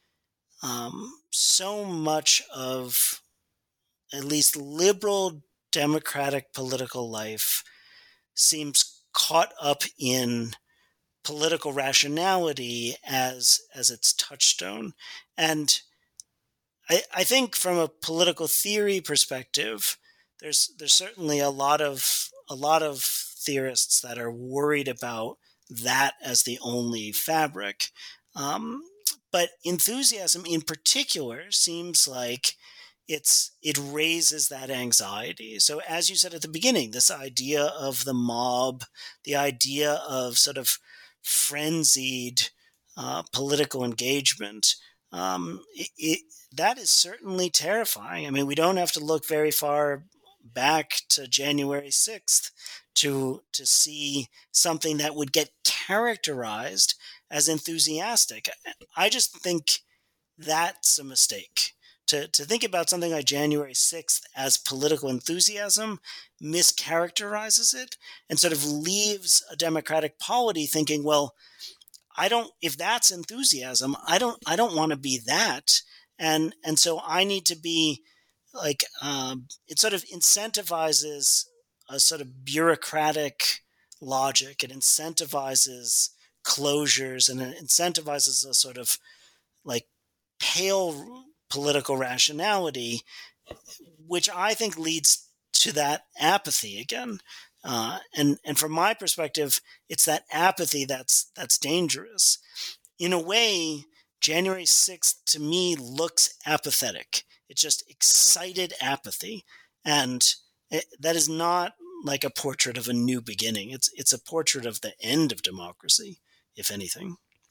Speaker 3: um, so much of at least liberal democratic political life seems caught up in political rationality as as its touchstone. And I, I think from a political theory perspective, there's there's certainly a lot of a lot of theorists that are worried about that as the only fabric. Um, but enthusiasm in particular seems like it's it raises that anxiety. So as you said at the beginning, this idea of the mob, the idea of sort of frenzied uh, political engagement, um, it, it, that is certainly terrifying. I mean, we don't have to look very far back to January sixth to to see something that would get characterized as enthusiastic. I just think that's a mistake. To, to think about something like January sixth as political enthusiasm mischaracterizes it and sort of leaves a democratic polity thinking, well, I don't, if that's enthusiasm, I don't, I don't want to be that. And, and so I need to be like, um, it sort of incentivizes a sort of bureaucratic logic. It incentivizes closures and it incentivizes a sort of like pale political rationality, which I think leads to that apathy again. Uh, and and from my perspective, it's that apathy that's that's dangerous. In a way, January sixth to me looks apathetic. It's just excited apathy, and it, that is not like a portrait of a new beginning. It's it's a portrait of the end of democracy, if anything.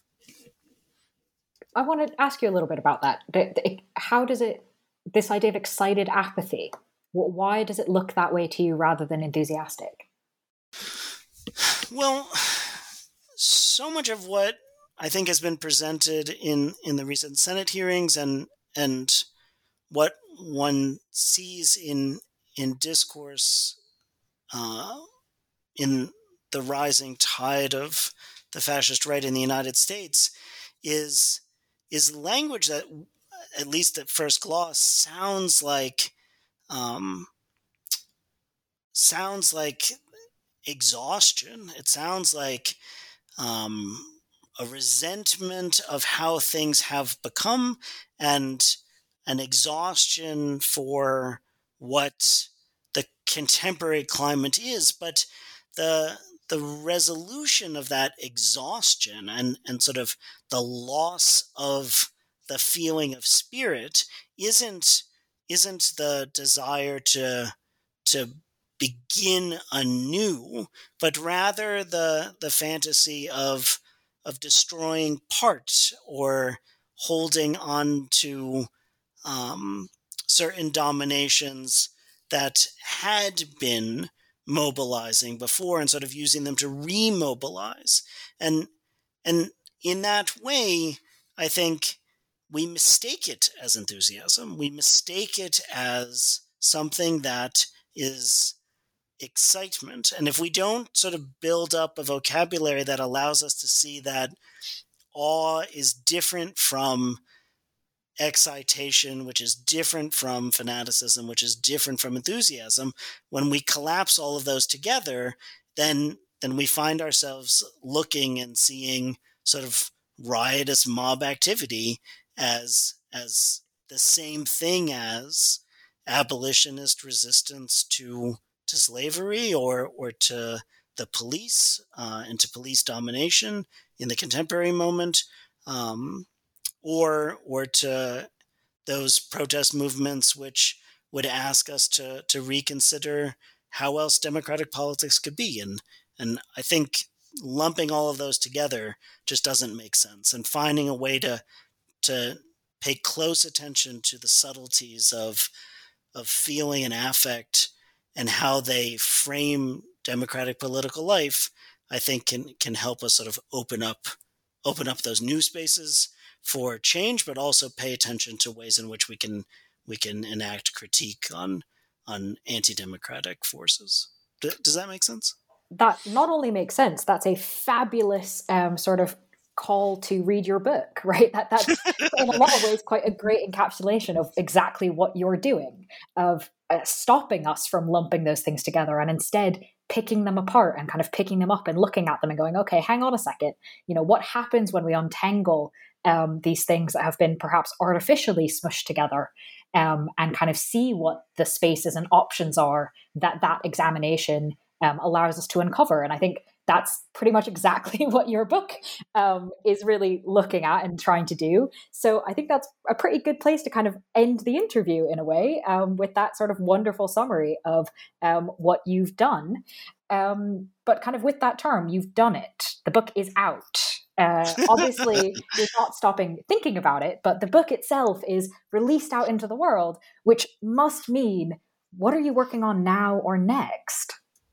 Speaker 2: I want to ask you a little bit about that. How does it, this idea of excited apathy, Why does it look that way to you rather than enthusiastic?
Speaker 3: Well, so much of what I think has been presented in, in the recent Senate hearings and and what one sees in in discourse uh, in the rising tide of the fascist right in the United States is is language that, at least at first gloss, sounds like um, sounds like exhaustion. It sounds like um, a resentment of how things have become, and an exhaustion for what the contemporary climate is. But the the resolution of that exhaustion and, and sort of the loss of the feeling of spirit isn't isn't the desire to to begin anew, but rather the the fantasy of of destroying parts or holding on to um, certain dominations that had been mobilizing before, and sort of using them to remobilize. And and in that way, I think we mistake it as enthusiasm. We mistake it as something that is excitement. And if we don't sort of build up a vocabulary that allows us to see that awe is different from excitation, which is different from fanaticism, which is different from enthusiasm, when we collapse all of those together, then then we find ourselves looking and seeing sort of riotous mob activity as as the same thing as abolitionist resistance to to slavery or or to the police uh, and to police domination in the contemporary moment, um, or or to those protest movements which would ask us to to reconsider how else democratic politics could be. And and I think lumping all of those together just doesn't make sense. And finding a way to to pay close attention to the subtleties of of feeling and affect and how they frame democratic political life, I think can can help us sort of open up open up those new spaces for change, but also pay attention to ways in which we can we can enact critique on on anti-democratic forces. D- does that make sense?
Speaker 2: That not only makes sense, that's a fabulous um, sort of call to read your book, right? That that's in a lot of ways quite a great encapsulation of exactly what you're doing, of uh, stopping us from lumping those things together and instead picking them apart and kind of picking them up and looking at them and going, okay, hang on a second. You know, what happens when we untangle um, these things that have been perhaps artificially smushed together, um, and kind of see what the spaces and options are that that examination um, allows us to uncover. And I think that's pretty much exactly what your book um, is really looking at and trying to do. So I think that's a pretty good place to kind of end the interview in a way, um, with that sort of wonderful summary of um, what you've done. Um, but kind of with that term, you've done it. The book is out. Uh, obviously, you're not stopping thinking about it, but the book itself is released out into the world, which must mean, what are you working on now or next?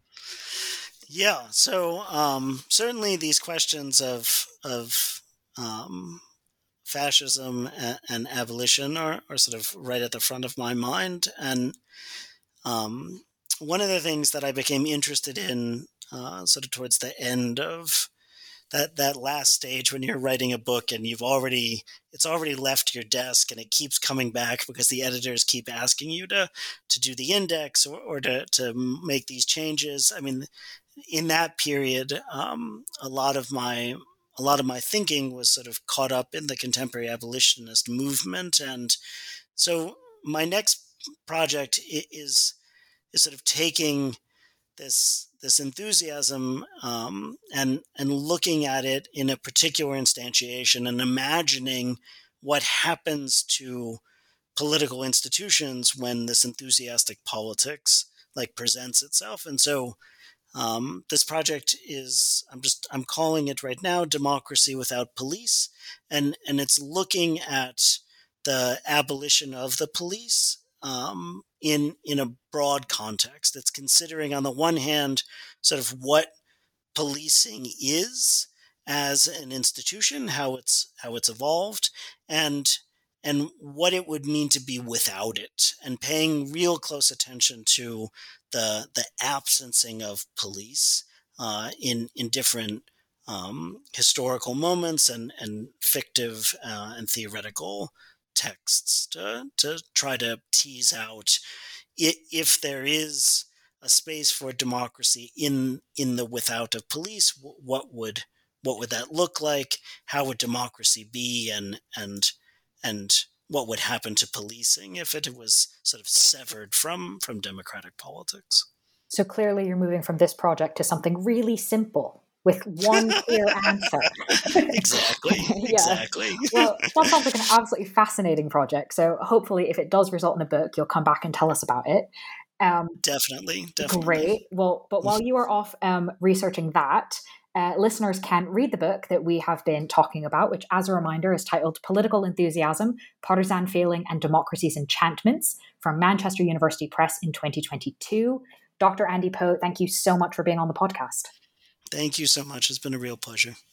Speaker 3: Yeah, so um, certainly these questions of of um, fascism and, and abolition are, are sort of right at the front of my mind. And um, one of the things that I became interested in uh, sort of towards the end of that that last stage, when you're writing a book and you've already it's already left your desk and it keeps coming back because the editors keep asking you to to do the index or, or to to make these changes. I mean, in that period, um, a lot of my a lot of my thinking was sort of caught up in the contemporary abolitionist movement, and so my next project is is sort of taking this this enthusiasm um, and and looking at it in a particular instantiation and imagining what happens to political institutions when this enthusiastic politics like presents itself. And so um, this project is I'm just I'm calling it right now Democracy Without Police, and and it's looking at the abolition of the police um, in in a broad context. It's considering, on the one hand, sort of what policing is as an institution, how it's how it's evolved, and and what it would mean to be without it, and paying real close attention to the the absencing of police uh, in in different um, historical moments and and fictive uh, and theoretical texts to to try to tease out if there is a space for democracy in in the without of police. What would what would that look like? How would democracy be, and and and what would happen to policing if it was sort of severed from from democratic politics?
Speaker 2: So clearly you're moving from this project to something really simple with one clear answer.
Speaker 3: Exactly. Yeah. Exactly.
Speaker 2: Well, that sounds like an absolutely fascinating project. So hopefully if it does result in a book, you'll come back and tell us about it.
Speaker 3: Um, definitely, definitely.
Speaker 2: Great. Well, but while you are off um, researching that, uh, listeners can read the book that we have been talking about, which, as a reminder, is titled Political Enthusiasm, Partisan Failing and Democracy's Enchantments, from Manchester University Press in twenty twenty-two. Doctor Andy Poe, thank you so much for being on the podcast.
Speaker 3: Thank you so much. It's been a real pleasure.